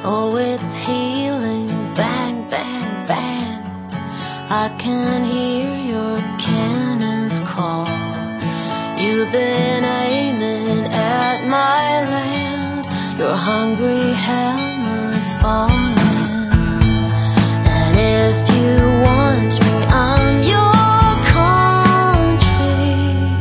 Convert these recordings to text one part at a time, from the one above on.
Oh, it's healing, bang, bang, bang. I can hear your cannons call. You've been aiming at my land. Your hungry hammer's falling. And if you want me, I'm your country.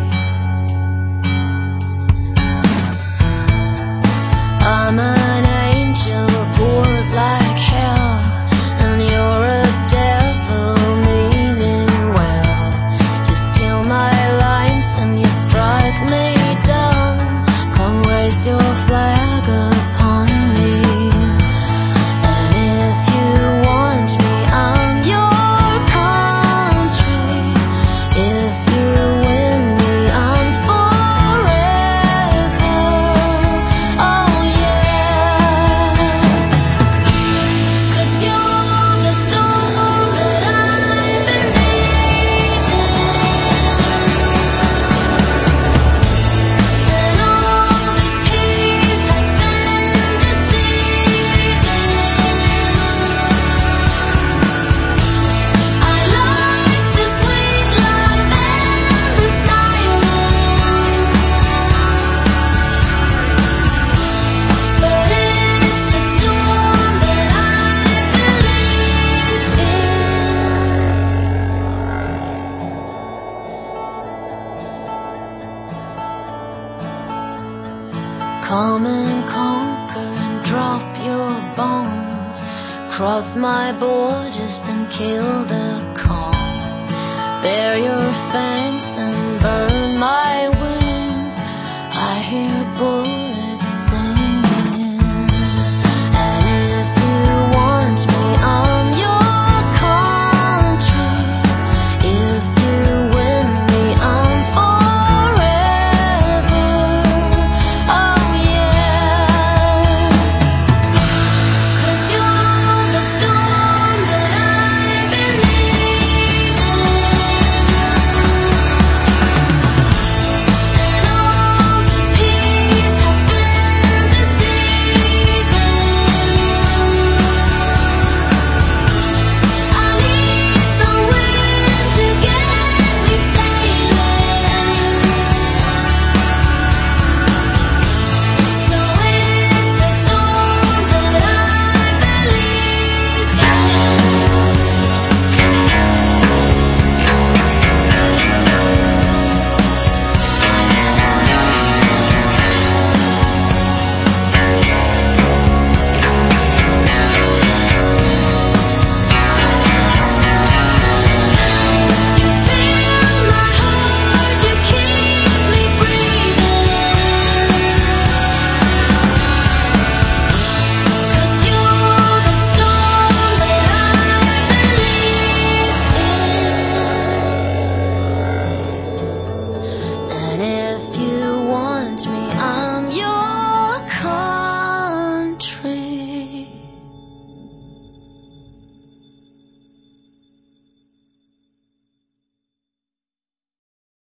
I'm an angel bored like hell, and you're a devil meaning well. You steal my lines and you strike me down. Come raise your flag upon me. And if you want me, I'm your country. If you win me, I'm forever. Oh yeah. 'Cause you're the storm that I've been needing. And all this peace has been deceiving. I like the sweet life and the silence, but it's the storm that I believe in. Come and conquer and drop your bones. Cross my borders and kill the calm. Bare your fangs and burn my